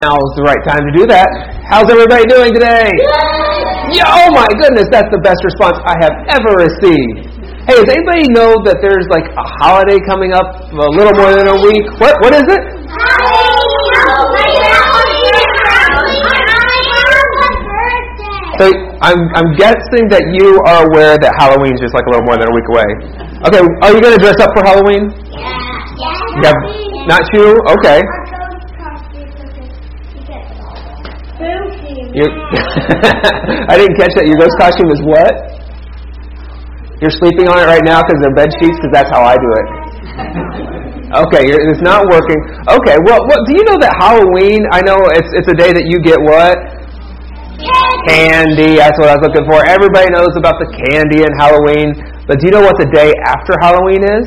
Now's the right time to do that. How's everybody doing today? Yeah, oh my goodness, that's the best response I have ever received. Hey, does anybody know that there's like a holiday coming up a little more than a week? What is it? So I'm guessing that you are aware that Halloween is just like a little more than a week away. Okay, are you going to dress up for Halloween? Yeah. Not you? Okay. I didn't catch that. Your ghost costume is what? You're sleeping on it right now because they're bed sheets? Because that's how I do it. Okay, it's not working. Okay, well, do you know that Halloween, I know it's a day that you get what? Candy. That's what I was looking for. Everybody knows about the candy and Halloween. But do you know what the day after Halloween is?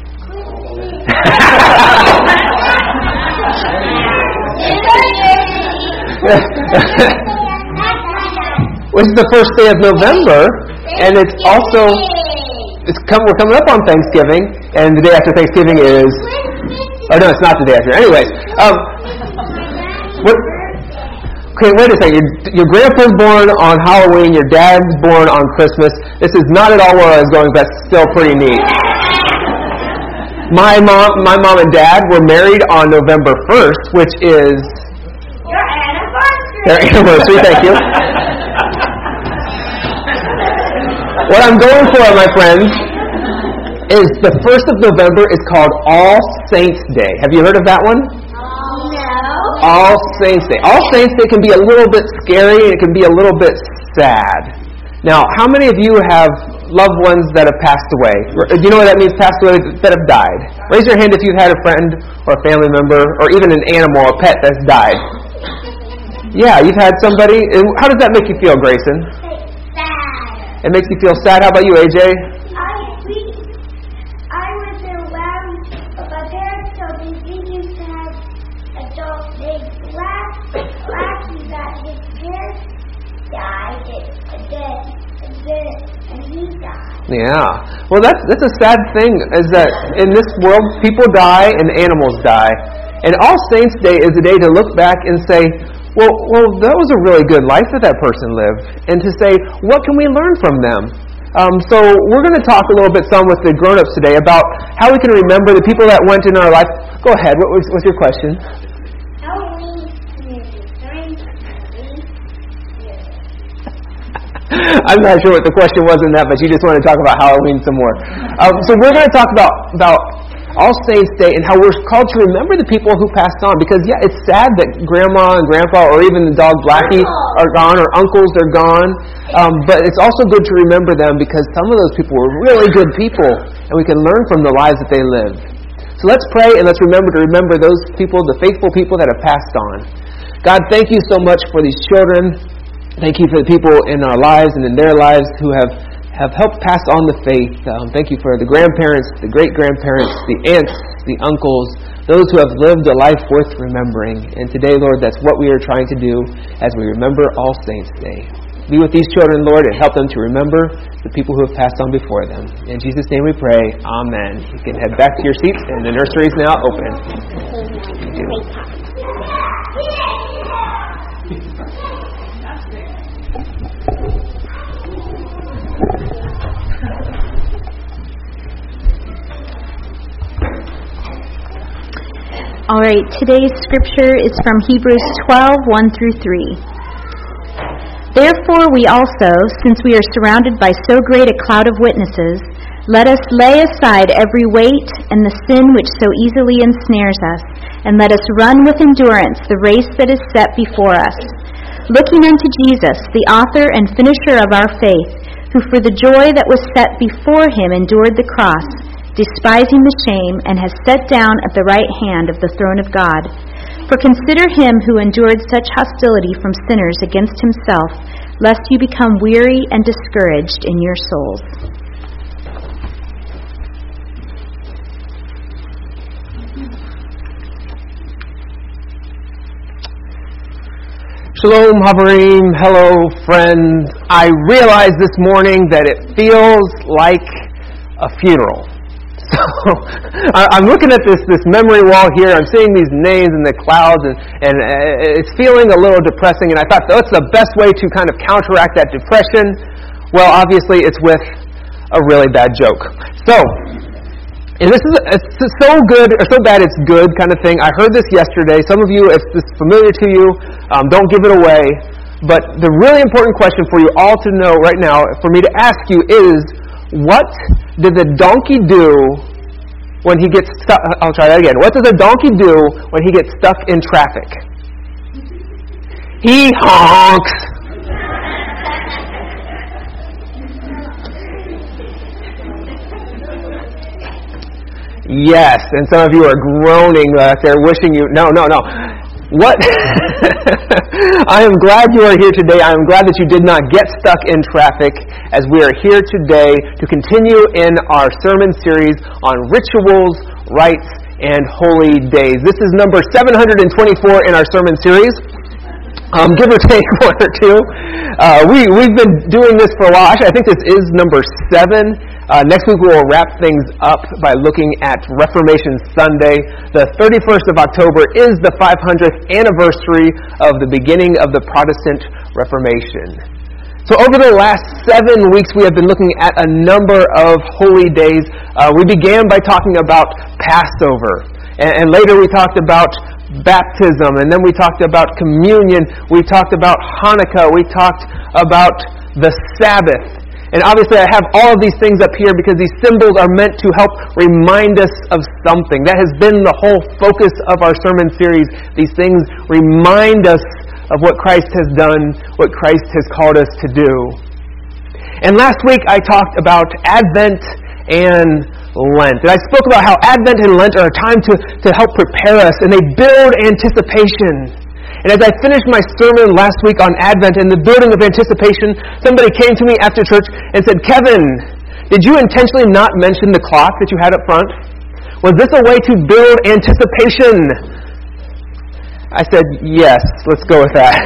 Which is the first day of November, and it's also we're coming up on Thanksgiving, and the day after Thanksgiving is no, it's not the day after. Anyways, okay, wait a second. Your grandpa's born on Halloween. Your dad's born on Christmas. This is not at all where I was going, but that's still pretty neat. My mom and dad were married on November 1st, which is their anniversary, thank you. What I'm going for, my friends, is the 1st of November is called All Saints Day. Have you heard of that one? No. All Saints Day. All Saints Day can be a little bit scary and it can be a little bit sad. Now, how many of you have loved ones that have passed away? Do you know what that means, passed away, that have died? Raise your hand if you've had a friend or a family member or even an animal, a pet that's died. Yeah, you've had somebody. How does that make you feel, Grayson? Sad. It makes you feel sad. How about you, AJ? I was around my parents told me we used to have a dog named Blackie that his parents died and he died. Yeah. Well, that's a sad thing, is that in this world, people die and animals die. And All Saints Day is a day to look back and say, well, that was a really good life that person lived. And to say, what can we learn from them? So we're going to talk a little bit some with the grown-ups today about how we can remember the people that went in our life. Go ahead. What's your question? I'm not sure what the question was in that, but you just want to talk about Halloween some more. So we're going to talk about All Saints Day and how we're called to remember the people who passed on. Because, yeah, it's sad that Grandma and Grandpa or even the dog Blackie are gone or uncles are gone. But it's also good to remember them because some of those people were really good people and we can learn from the lives that they lived. So let's pray and let's remember those people, the faithful people that have passed on. God, thank you so much for these children. Thank you for the people in our lives and in their lives who have helped pass on the faith. Thank you for the grandparents, the great-grandparents, the aunts, the uncles, those who have lived a life worth remembering. And today, Lord, that's what we are trying to do as we remember All Saints Day. Be with these children, Lord, and help them to remember the people who have passed on before them. In Jesus' name we pray. Amen. You can head back to your seats, and the nursery is now open. Thank you. All right, today's scripture is from Hebrews 12:1 through 3. Therefore we also, since we are surrounded by so great a cloud of witnesses, let us lay aside every weight and the sin which so easily ensnares us, and let us run with endurance the race that is set before us, looking unto Jesus, the author and finisher of our faith, who for the joy that was set before him endured the cross, despising the shame, and has sat down at the right hand of the throne of God. For consider him who endured such hostility from sinners against himself, lest you become weary and discouraged in your souls. Shalom, Haverim. Hello, friends. I realized this morning that it feels like a funeral. I'm looking at this memory wall here. I'm seeing these names in the clouds, and it's feeling a little depressing. And I thought that's the best way to kind of counteract that depression. Well, obviously, it's with a really bad joke. So, and this is so good or so bad it's good kind of thing. I heard this yesterday. Some of you, if this is familiar to you, don't give it away. But the really important question for you all to know right now, for me to ask you, is what did the donkey do when he gets stuck? I'll try that again. What does a donkey do when he gets stuck in traffic? He honks. Yes, and some of you are groaning back there, wishing you... No. What? I am glad you are here today. I am glad that you did not get stuck in traffic, as we are here today to continue in our sermon series on rituals, rites, and holy days. This is number 724 in our sermon series. Give or take one or two. We've been doing this for a while. Actually, I think this is number 7. Next week we will wrap things up by looking at Reformation Sunday. The 31st of October is the 500th anniversary of the beginning of the Protestant Reformation. So over the last 7 weeks we have been looking at a number of holy days. We began by talking about Passover. And later we talked about baptism. And then we talked about communion. We talked about Hanukkah. We talked about the Sabbath. And obviously I have all of these things up here because these symbols are meant to help remind us of something. That has been the whole focus of our sermon series. These things remind us of what Christ has done, what Christ has called us to do. And last week I talked about Advent and Lent. And I spoke about how Advent and Lent are a time to help prepare us, and they build anticipation. And as I finished my sermon last week on Advent and the building of anticipation, somebody came to me after church and said, "Kevin, did you intentionally not mention the clock that you had up front? Was this a way to build anticipation?" I said, "Yes, let's go with that."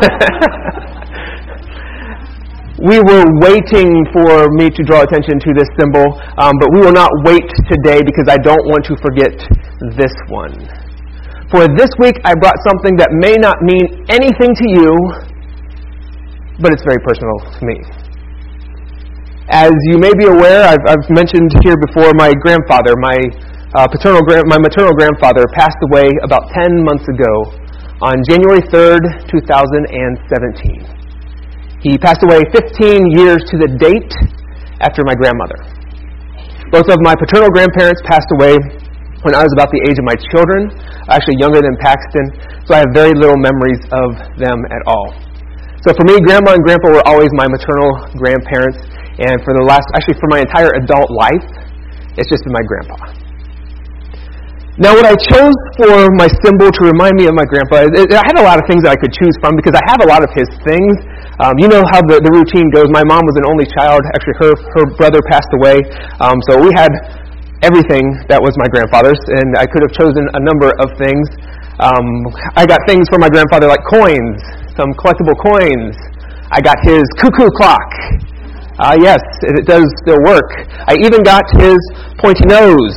We were waiting for me to draw attention to this symbol, but we will not wait today because I don't want to forget this one. For this week, I brought something that may not mean anything to you, but it's very personal to me. As you may be aware, I've mentioned here before, my grandfather, my maternal grandfather, passed away about 10 months ago on January 3rd, 2017. He passed away 15 years to the date after my grandmother. Both of my paternal grandparents passed away when I was about the age of my children, actually younger than Paxton, so I have very little memories of them at all. So for me, Grandma and Grandpa were always my maternal grandparents, and for my entire adult life, it's just been my grandpa. Now what I chose for my symbol to remind me of my grandpa, I had a lot of things that I could choose from because I have a lot of his things. You know how the routine goes. My mom was an only child. Actually, her brother passed away, so we had everything that was my grandfather's, and I could have chosen a number of things. I got things from my grandfather like coins, some collectible coins. I got his cuckoo clock. Yes, it does still work. I even got his pointy nose.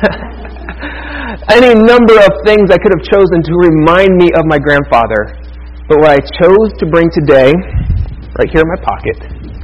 Any number of things I could have chosen to remind me of my grandfather. But what I chose to bring today, right here in my pocket,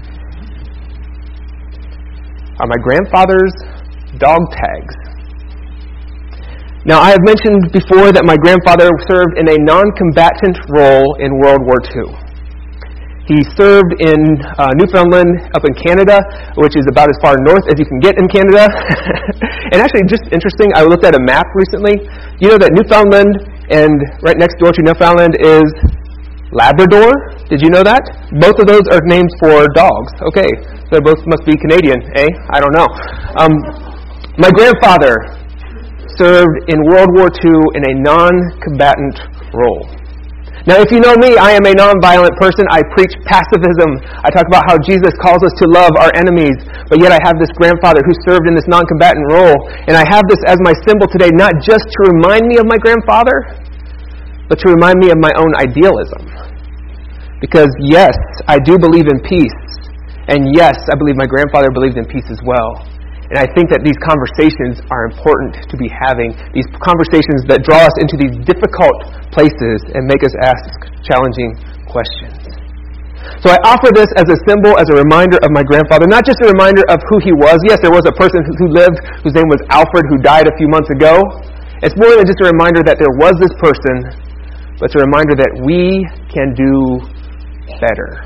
are my grandfather's dog tags. Now, I have mentioned before that my grandfather served in a non-combatant role in World War II. He served in Newfoundland up in Canada, which is about as far north as you can get in Canada. And actually, just interesting, I looked at a map recently. You know that Newfoundland and right next door to Newfoundland is Labrador? Did you know that? Both of those are names for dogs. Okay, so both must be Canadian, eh? I don't know. My grandfather served in World War II in a non-combatant role. Now, if you know me, I am a non-violent person. I preach pacifism. I talk about how Jesus calls us to love our enemies. But yet I have this grandfather who served in this non-combatant role. And I have this as my symbol today, not just to remind me of my grandfather, but to remind me of my own idealism. Because yes, I do believe in peace. And yes, I believe my grandfather believed in peace as well. And I think that these conversations are important to be having, these conversations that draw us into these difficult places and make us ask challenging questions. So I offer this as a symbol, as a reminder of my grandfather, not just a reminder of who he was. Yes, there was a person who lived whose name was Alfred who died a few months ago. It's more than just a reminder that there was this person, but it's a reminder that we can do better.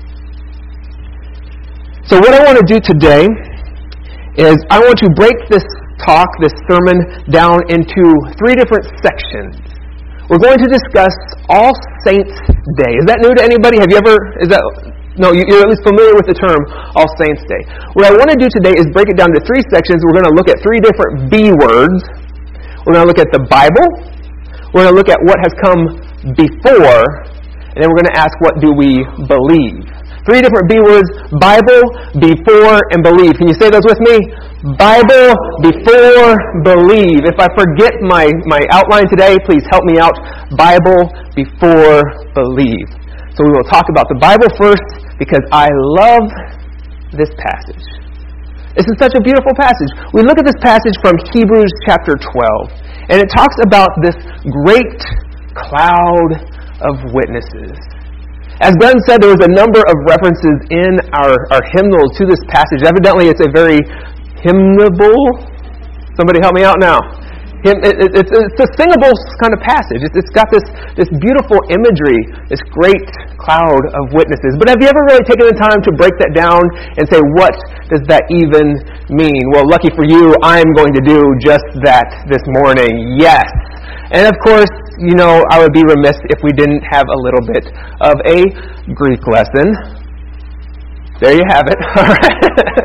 So what I want to do today is I want to break this talk, this sermon, down into 3 different sections. We're going to discuss All Saints Day. Is that new to anybody? Have you ever, no, you're at least familiar with the term All Saints Day. What I want to do today is break it down to 3 sections. We're going to look at 3 different B words. We're going to look at the Bible. We're going to look at what has come before. And then we're going to ask, what do we believe? 3 different B words: Bible, before, and believe. Can you say those with me? Bible, before, believe. If I forget my outline today, please help me out. Bible, before, believe. So we will talk about the Bible first because I love this passage. This is such a beautiful passage. We look at this passage from Hebrews chapter 12, and it talks about this great cloud of witnesses. As Glenn said, there was a number of references in our hymnal to this passage. Evidently, it's a very hymnable. Somebody help me out now. It's a singable kind of passage. It's got this beautiful imagery, this great cloud of witnesses. But have you ever really taken the time to break that down and say, what does that even mean? Well, lucky for you, I'm going to do just that this morning. Yes. And of course, you know, I would be remiss if we didn't have a little bit of a Greek lesson. There you have it. All right.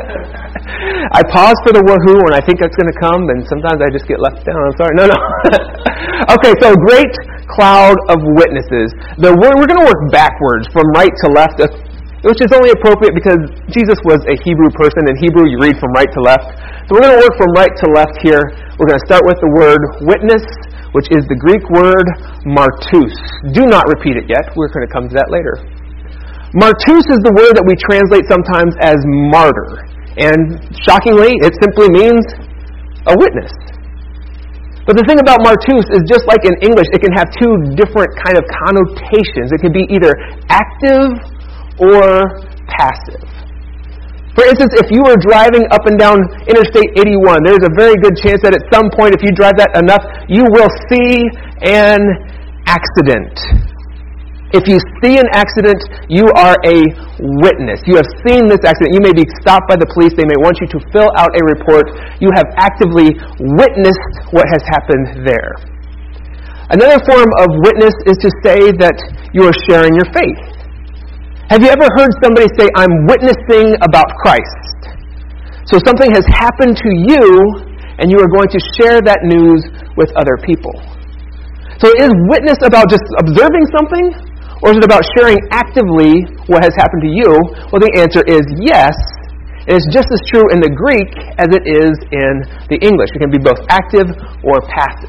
I pause for the woohoo when I think that's going to come, and sometimes I just get left down. I'm sorry. No. Okay, so great cloud of witnesses. We're going to work backwards from right to left, which is only appropriate because Jesus was a Hebrew person. In Hebrew, you read from right to left. So we're going to work from right to left here. We're going to start with the word witness, which is the Greek word martus. Do not repeat it yet. We're going to come to that later. Martus is the word that we translate sometimes as martyr. And shockingly, it simply means a witness. But the thing about martus is, just like in English, it can have 2 different kind of connotations. It can be either active or passive. For instance, if you were driving up and down Interstate 81, there's a very good chance that at some point, if you drive that enough, you will see an accident. If you see an accident, you are a witness. You have seen this accident. You may be stopped by the police. They may want you to fill out a report. You have actively witnessed what has happened there. Another form of witness is to say that you are sharing your faith. Have you ever heard somebody say, I'm witnessing about Christ? So something has happened to you, and you are going to share that news with other people. So is witness about just observing something, or is it about sharing actively what has happened to you? Well, the answer is yes. And it's just as true in the Greek as it is in the English. It can be both active or passive.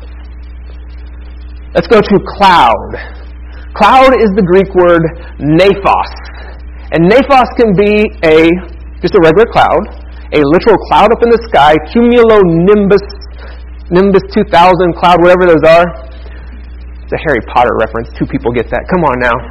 Let's go to cloud. Cloud is the Greek word nephos. And nephos can be just a regular cloud, a literal cloud up in the sky, cumulonimbus, Nimbus 2000 cloud, whatever those are. It's a Harry Potter reference. 2 people get that. Come on now.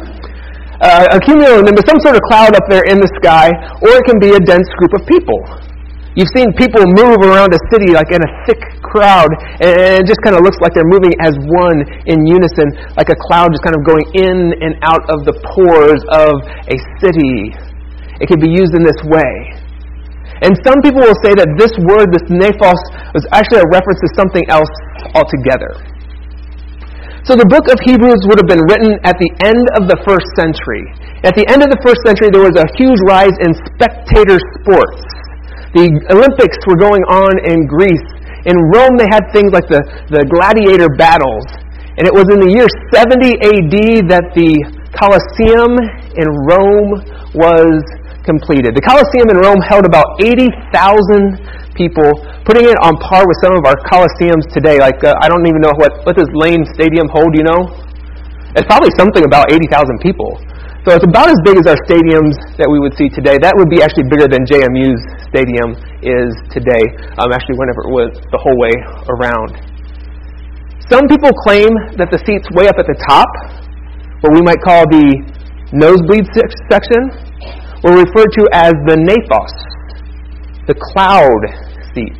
A cumulonimbus, some sort of cloud up there in the sky, or it can be a dense group of people. You've seen people move around a city like in a thick crowd, and it just kind of looks like they're moving as one in unison, like a cloud just kind of going in and out of the pores of a city. It can be used in this way. And some people will say that this word, this nephos, was actually a reference to something else altogether. So the book of Hebrews would have been written at the end of the 1st century. At the end of the 1st century, there was a huge rise in spectator sports. The Olympics were going on in Greece. In Rome, they had things like the gladiator battles. And it was in the year 70 AD that the Colosseum in Rome was completed. The Colosseum in Rome held about 80,000 people, putting it on par with some of our Colosseums today. Like, I don't even know what does Lane Stadium hold, you know? It's probably something about 80,000 people. So it's about as big as our stadiums that we would see today. That would be actually bigger than JMU's stadium is today, actually whenever it was the whole way around. Some people claim that the seats way up at the top, what we might call the nosebleed section, were referred to as the naphos, the cloud seats.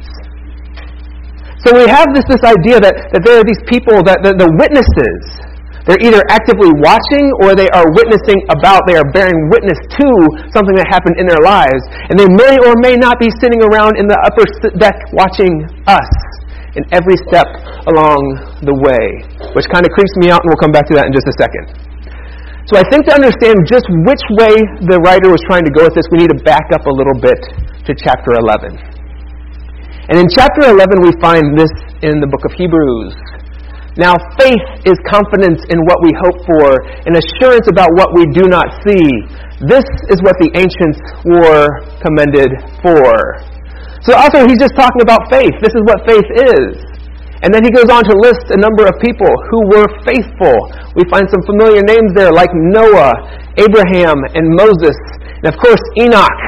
So we have this idea that there are these people, that the witnesses, they're either actively watching or they are witnessing about, they are bearing witness to something that happened in their lives. And they may or may not be sitting around in the upper deck watching us in every step along the way, which kind of creeps me out, and we'll come back to that in just a second. So I think to understand just which way the writer was trying to go with this, we need to back up a little bit to chapter 11. And in chapter 11, we find this in the book of Hebrews. Now, faith is confidence in what we hope for, and assurance about what we do not see. This is what the ancients were commended for. So the author, he's just talking about faith. This is what faith is. And then he goes on to list a number of people who were faithful. We find some familiar names there like Noah, Abraham, and Moses, and of course Enoch.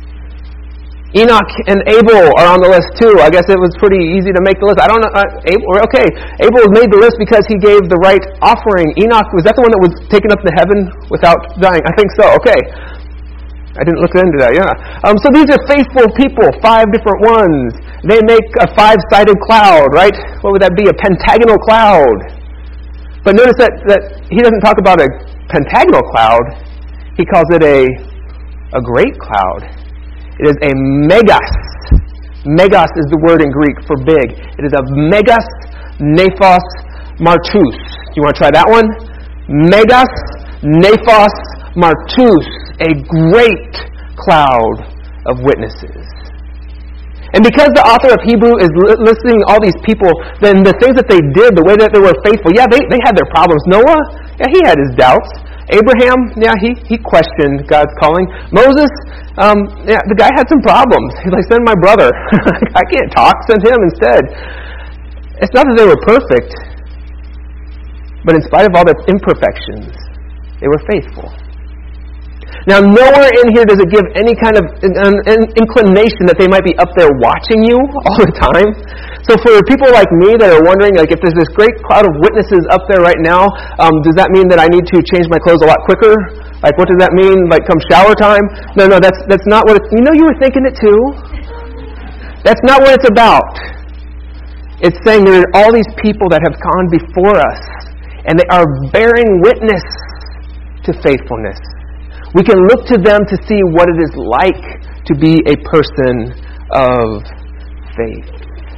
Enoch and Abel are on the list too. I guess it was pretty easy to make the list. I don't know. Abel made the list because he gave the right offering. Enoch, was that the one that was taken up to heaven without dying? I think so. Okay. I didn't look into that, yeah. So these are faithful people, 5 different ones. They make a 5-sided cloud, right? What would that be? A pentagonal cloud. But notice that he doesn't talk about a pentagonal cloud. He calls it a great cloud. It is a megas. Megas is the word in Greek for big. It is a megas nephos martus. Do you want to try that one? Megas nephos martus. A great cloud of witnesses. And because the author of Hebrew is listing all these people, then the things that they did, the way that they were faithful, yeah, they had their problems. Noah, yeah, he had his doubts. Abraham, yeah, he questioned God's calling. Moses, yeah, the guy had some problems. He's like, send my brother. I can't talk. Send him instead. It's not that they were perfect, but in spite of all their imperfections, they were faithful. Now, nowhere in here does it give any kind of an inclination that they might be up there watching you all the time. So for people like me that are wondering, like, if there's this great cloud of witnesses up there right now, does that mean that I need to change my clothes a lot quicker? Like, what does that mean? Like, come shower time? No, that's not what it's... You know you were thinking it too? That's not what it's about. It's saying there are all these people that have gone before us, and they are bearing witness to faithfulness. We can look to them to see what it is like to be a person of faith.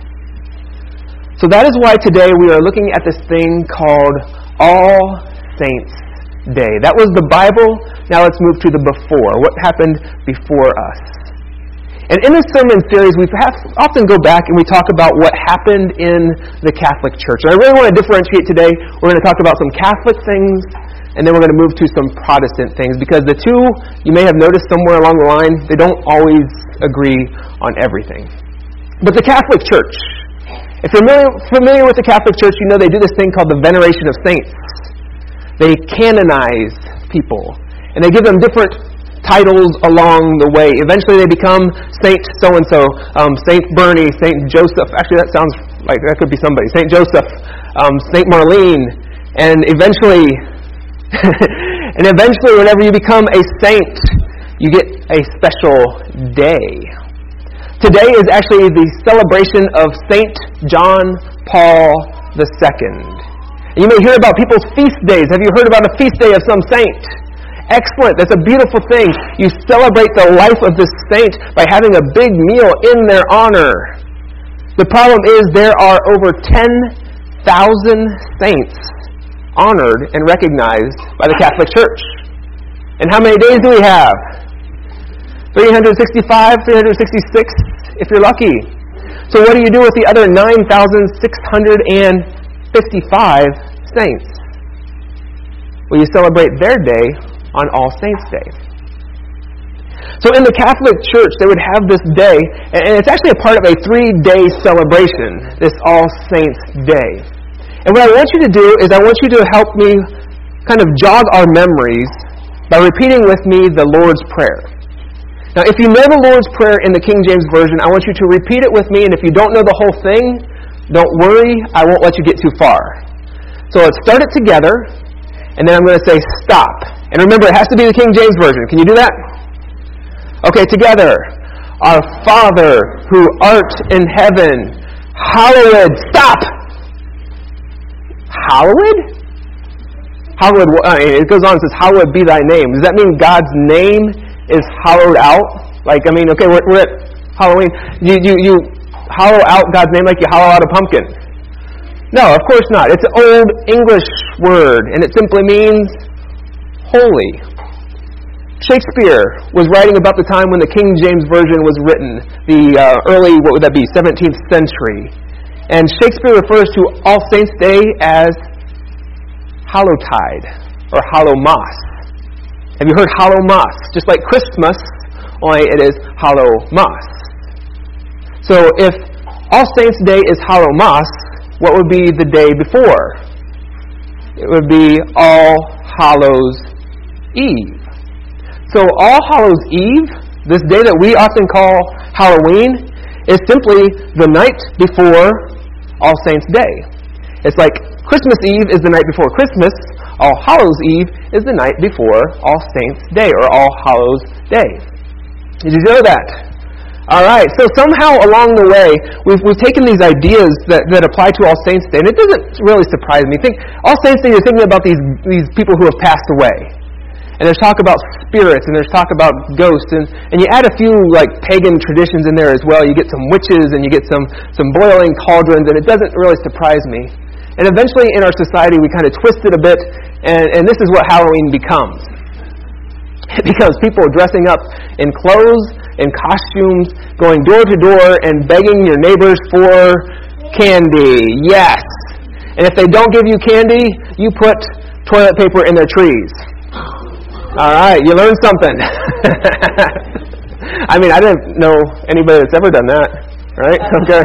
So that is why today we are looking at this thing called All Saints Day. That was the Bible. Now let's move to the before. What happened before us? And in this sermon series, we often go back and we talk about what happened in the Catholic Church. And I really want to differentiate today. We're going to talk about some Catholic things, and then we're going to move to some Protestant things, because the two, you may have noticed somewhere along the line, they don't always agree on everything. But the Catholic Church, if you're familiar with the Catholic Church, you know they do this thing called the veneration of saints. They canonize people, and they give them different titles along the way. Eventually they become Saint so-and-so, Saint Bernie, Saint Joseph. Actually, that sounds like that could be somebody. Saint Joseph, Saint Marlene, and eventually... and eventually, whenever you become a saint, you get a special day. Today is actually the celebration of Saint John Paul II. And you may hear about people's feast days. Have you heard about a feast day of some saint? Excellent. That's a beautiful thing. You celebrate the life of this saint by having a big meal in their honor. The problem is there are over 10,000 saints honored and recognized by the Catholic Church. And how many days do we have? 365, 366, if you're lucky. So what do you do with the other 9,655 saints? Well, you celebrate their day on All Saints' Day. So in the Catholic Church, they would have this day, and it's actually a part of a 3-day celebration, this All Saints' Day. And what I want you to do is I want you to help me kind of jog our memories by repeating with me the Lord's Prayer. Now, if you know the Lord's Prayer in the King James Version, I want you to repeat it with me, and if you don't know the whole thing, don't worry, I won't let you get too far. So let's start it together, and then I'm going to say stop. And remember, it has to be the King James Version. Can you do that? Okay, together. Our Father, who art in heaven, hallowed. Stop! Hallowed? Hallowed. It goes on and says, hallowed be thy name. Does that mean God's name is hollowed out? Like, okay, we're at Halloween. You hollow out God's name like you hollow out a pumpkin. No, of course not. It's an old English word, and it simply means holy. Shakespeare was writing about the time when the King James Version was written, the early, 17th century. And Shakespeare refers to All Saints' Day as Hallowtide, or Hallowmas. Have you heard Hallowmas? Just like Christmas, only it is Hallowmas. So if All Saints' Day is Hallowmas, what would be the day before? It would be All Hallows Eve. So All Hallows Eve, this day that we often call Halloween, is simply the night before All Saints' Day. It's like Christmas Eve is the night before Christmas. All Hallows Eve is the night before All Saints' Day, or All Hallows Day. Did you know that? All right, so somehow along the way, we've taken these ideas that apply to All Saints' Day, and it doesn't really surprise me. Think All Saints' Day, you're thinking about these people who have passed away. And there's talk about spirits, and there's talk about ghosts, and you add a few like pagan traditions in there as well. You get some witches, and you get some boiling cauldrons, and it doesn't really surprise me. And eventually in our society, we kind of twist it a bit, and this is what Halloween becomes. It becomes people dressing up in clothes, in costumes, going door to door, and begging your neighbors for candy. Yes! And if they don't give you candy, you put toilet paper in their trees. All right, you learned something. I didn't know anybody that's ever done that, right? Okay.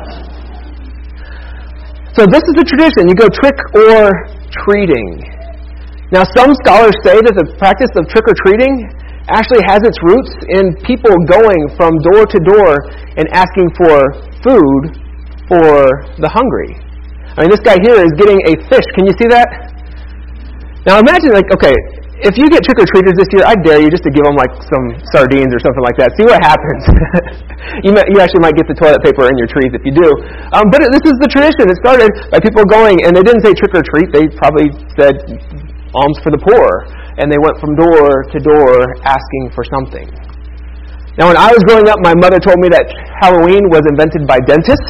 So this is the tradition. You go trick or treating. Now, some scholars say that the practice of trick or treating actually has its roots in people going from door to door and asking for food for the hungry. This guy here is getting a fish. Can you see that? Now, imagine, if you get trick-or-treaters this year, I dare you just to give them some sardines or something like that. See what happens. You actually might get the toilet paper in your trees if you do. But this is the tradition. It started by people going, and they didn't say trick-or-treat. They probably said alms for the poor. And they went from door to door asking for something. Now, when I was growing up, my mother told me that Halloween was invented by dentists.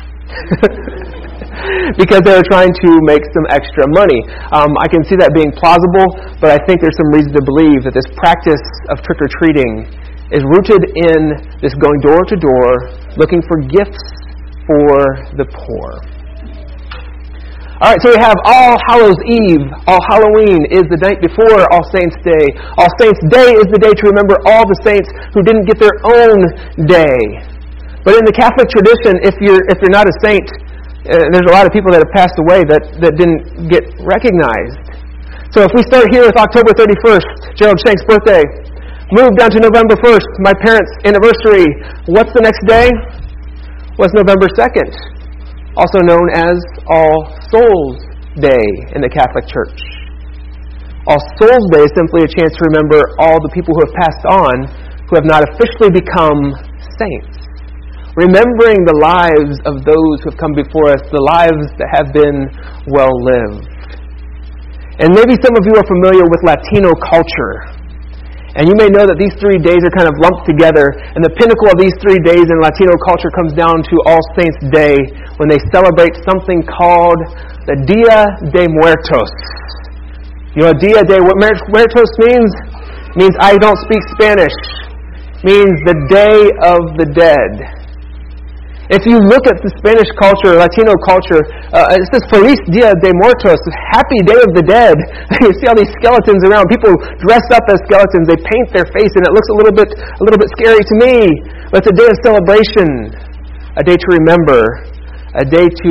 Because they were trying to make some extra money. I can see that being plausible, but I think there's some reason to believe that this practice of trick-or-treating is rooted in this going door to door, looking for gifts for the poor. All right, so we have All Hallows Eve. All Halloween is the night before All Saints' Day. All Saints' Day is the day to remember all the saints who didn't get their own day. But in the Catholic tradition, if you're not a saint, there's a lot of people that have passed away that didn't get recognized. So if we start here with October 31st, Gerald Shank's birthday, move down to November 1st, my parents' anniversary. What's the next day? What's November 2nd? Also known as All Souls Day in the Catholic Church. All Souls Day is simply a chance to remember all the people who have passed on who have not officially become saints. Remembering the lives of those who have come before us, the lives that have been well lived. And maybe some of you are familiar with Latino culture. And you may know that these 3 days are kind of lumped together. And the pinnacle of these 3 days in Latino culture comes down to All Saints' Day, when they celebrate something called the Dia de Muertos. You know what Dia de Muertos means? It means I don't speak Spanish. It means the Day of the Dead. If you look at the Spanish culture, Latino culture, it says Feliz Dia de Muertos, Happy Day of the Dead. You see all these skeletons around. People dress up as skeletons. They paint their face, and it looks a little bit scary to me. But it's a day of celebration, a day to remember, a day to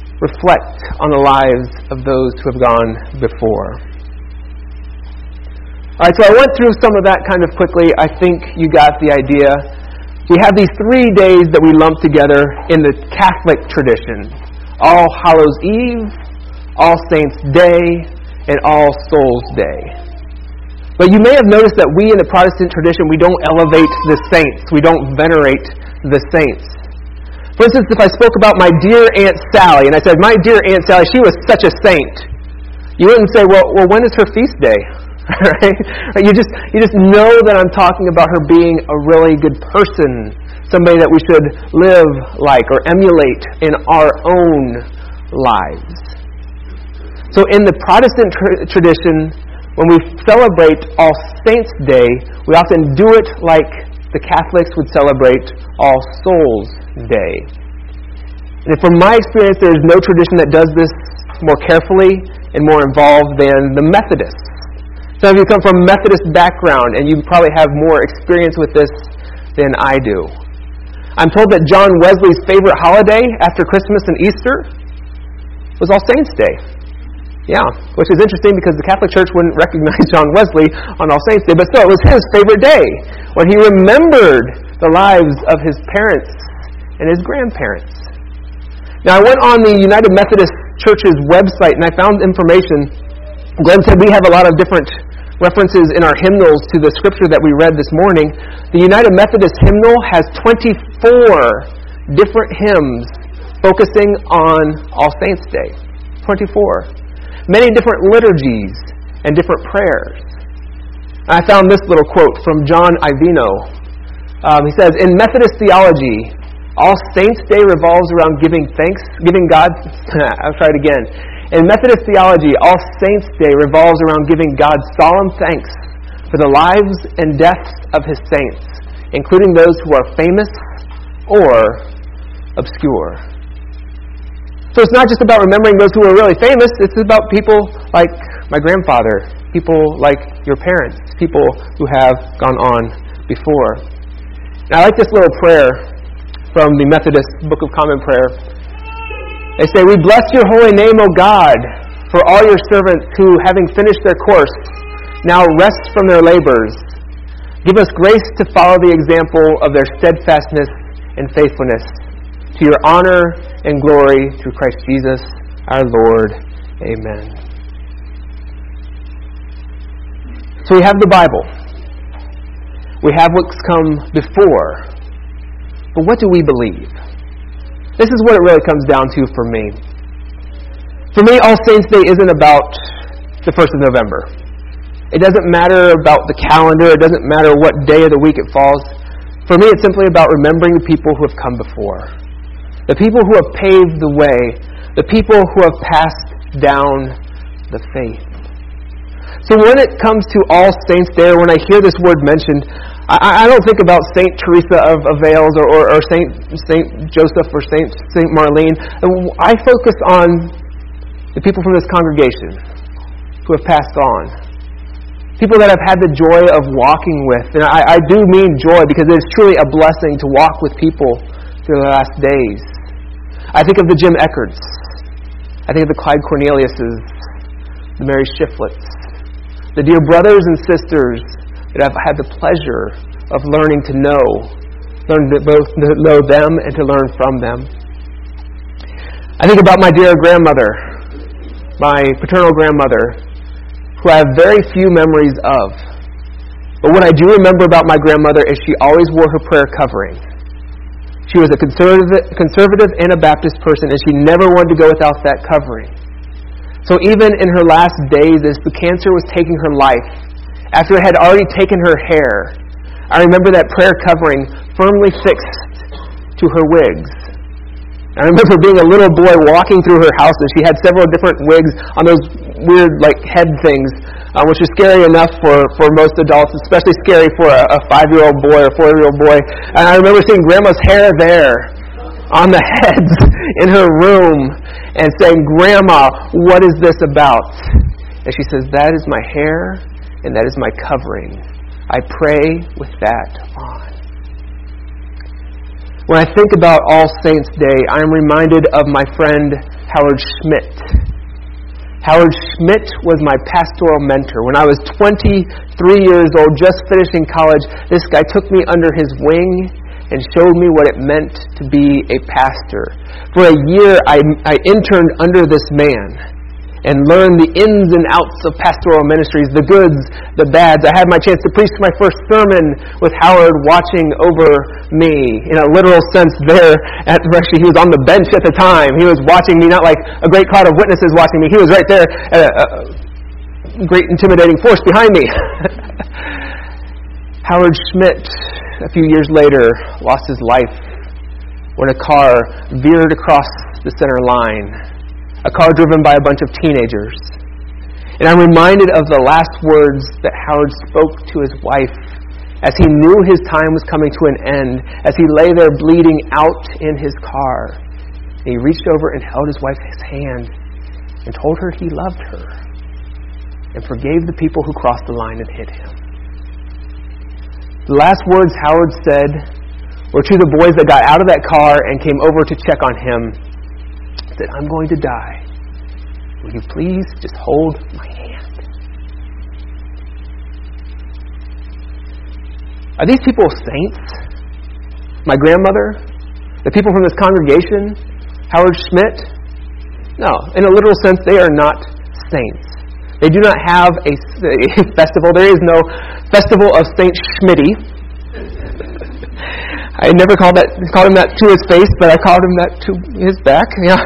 reflect on the lives of those who have gone before. All right, so I went through some of that kind of quickly. I think you got the idea. We have these 3 days that we lump together in the Catholic tradition. All Hallows Eve, All Saints Day, and All Souls Day. But you may have noticed that we in the Protestant tradition, we don't elevate the saints. We don't venerate the saints. For instance, if I spoke about my dear Aunt Sally, and I said, my dear Aunt Sally, she was such a saint, you wouldn't say, well, when is her feast day? Right? You just know that I'm talking about her being a really good person, somebody that we should live like or emulate in our own lives. So in the Protestant tradition, when we celebrate All Saints Day, we often do it like the Catholics would celebrate All Souls Day. And from my experience, there is no tradition that does this more carefully and more involved than the Methodists. Some of you come from a Methodist background, and you probably have more experience with this than I do. I'm told that John Wesley's favorite holiday after Christmas and Easter was All Saints Day. Yeah, which is interesting because the Catholic Church wouldn't recognize John Wesley on All Saints Day, but still, it was his favorite day when he remembered the lives of his parents and his grandparents. Now, I went on the United Methodist Church's website and I found information. Glenn said we have a lot of different references in our hymnals to the scripture that we read this morning. The United Methodist hymnal has 24 different hymns focusing on All Saints Day. 24. Many different liturgies and different prayers. I found this little quote from John Ivino. He says, in Methodist theology, All Saints Day revolves around giving God... I'll try it again. In Methodist theology, All Saints Day revolves around giving God solemn thanks for the lives and deaths of His saints, including those who are famous or obscure. So it's not just about remembering those who are really famous, it's about people like my grandfather, people like your parents, people who have gone on before. And I like this little prayer from the Methodist Book of Common Prayer. They say, we bless your holy name, O God, for all your servants who, having finished their course, now rest from their labors. Give us grace to follow the example of their steadfastness and faithfulness, to your honor and glory through Christ Jesus, our Lord. Amen. So we have the Bible. We have what's come before. But what do we believe? This is what it really comes down to for me. For me, All Saints Day isn't about the 1st of November. It doesn't matter about the calendar. It doesn't matter what day of the week it falls. For me, it's simply about remembering the people who have come before. The people who have paved the way. The people who have passed down the faith. So when it comes to All Saints Day, or when I hear this word mentioned, I don't think about St. Teresa of Avales or St. Joseph or St. Marlene. I focus on the people from this congregation who have passed on. People that I've had the joy of walking with. And I do mean joy because it is truly a blessing to walk with people through the last days. I think of the Jim Eckarts. I think of the Clyde Corneliuses, the Mary Shiflets, the dear brothers and sisters that I've had the pleasure of learning to know, learn to both know them and to learn from them. I think about my dear grandmother, my paternal grandmother, who I have very few memories of. But what I do remember about my grandmother is she always wore her prayer covering. She was a conservative and a Baptist person, and she never wanted to go without that covering. So even in her last days, as the cancer was taking her life, after it had already taken her hair, I remember that prayer covering firmly fixed to her wigs. I remember being a little boy walking through her house, and she had several different wigs on those weird head things, which is scary enough for most adults, especially scary for a 5-year-old boy or 4-year-old boy. And I remember seeing Grandma's hair there on the heads in her room and saying, Grandma, what is this about? And she says, that is my hair and that is my covering. I pray with that on. When I think about All Saints Day, I am reminded of my friend Howard Schmidt. Howard Schmidt was my pastoral mentor. When I was 23 years old, just finishing college, this guy took me under his wing and showed me what it meant to be a pastor. For a year, I interned under this man and learned the ins and outs of pastoral ministries, the goods, the bads. I had my chance to preach my first sermon with Howard watching over me, in a literal sense there. Actually, he was on the bench at the time. He was watching me, not like a great cloud of witnesses watching me. He was right there, a great intimidating force behind me. Howard Schmidt, a few years later, lost his life when a car veered across the center line. A car driven by a bunch of teenagers. And I'm reminded of the last words that Howard spoke to his wife as he knew his time was coming to an end, as he lay there bleeding out in his car. And he reached over and held his wife's hand and told her he loved her and forgave the people who crossed the line and hit him. The last words Howard said were to the boys that got out of that car and came over to check on him. That I'm going to die. Will you please just hold my hand? Are these people saints? My grandmother? The people from this congregation? Howard Schmidt? No, in a literal sense, they are not saints. They do not have a festival. There is no festival of Saint Schmitty. I never called him that to his face, but I called him that to his back. Yeah.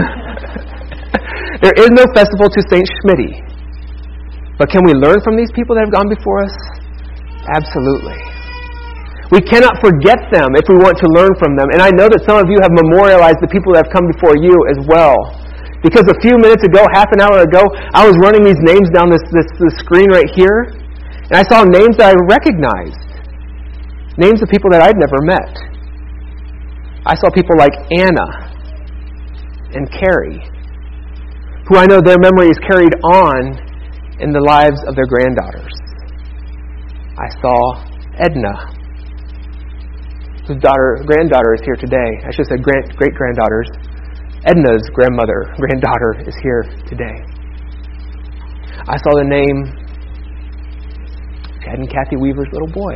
There is no festival to Saint Schmitty. But can we learn from these people that have gone before us? Absolutely. We cannot forget them if we want to learn from them. And I know that some of you have memorialized the people that have come before you as well. Because a few minutes ago, half an hour ago, I was running these names down this screen right here, and I saw names that I recognized. Names of people that I'd never met. I saw people like Anna and Carrie, who I know their memory is carried on in the lives of their granddaughters. I saw Edna, whose granddaughter is here today. I should have said great-granddaughters. Edna's granddaughter is here today. I saw the name Chad and Kathy Weaver's little boy.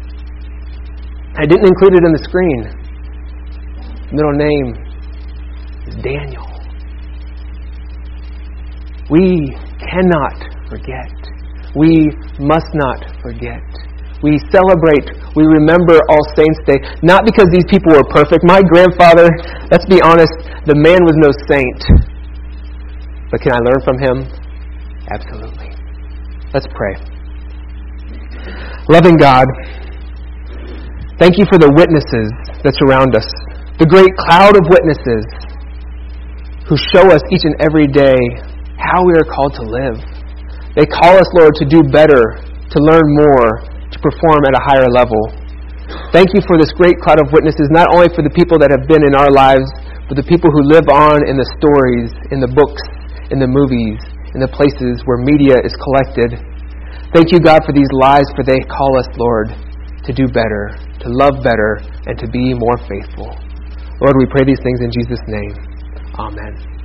I didn't include it in the screen. Middle name is Daniel. We cannot forget. We must not forget. We celebrate, we remember All Saints' Day, not because these people were perfect. My grandfather, let's be honest, the man was no saint. But can I learn from him? Absolutely. Let's pray. Loving God, thank you for the witnesses that surround us, the great cloud of witnesses who show us each and every day how we are called to live. They call us, Lord, to do better, to learn more, to perform at a higher level. Thank you for this great cloud of witnesses, not only for the people that have been in our lives, but the people who live on in the stories, in the books, in the movies, in the places where media is collected. Thank you, God, for these lives, for they call us, Lord, to do better, to love better, and to be more faithful. Lord, we pray these things in Jesus' name. Amen.